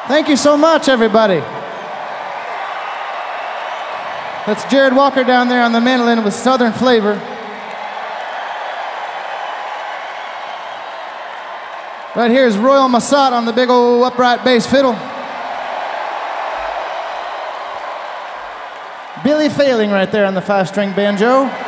Thank you so much, everybody. That's Jared Walker down there on the mandolin with Southern flavor. Right here is Royal Massat on the big old upright bass fiddle. Billy Failing right there on the 5-string banjo.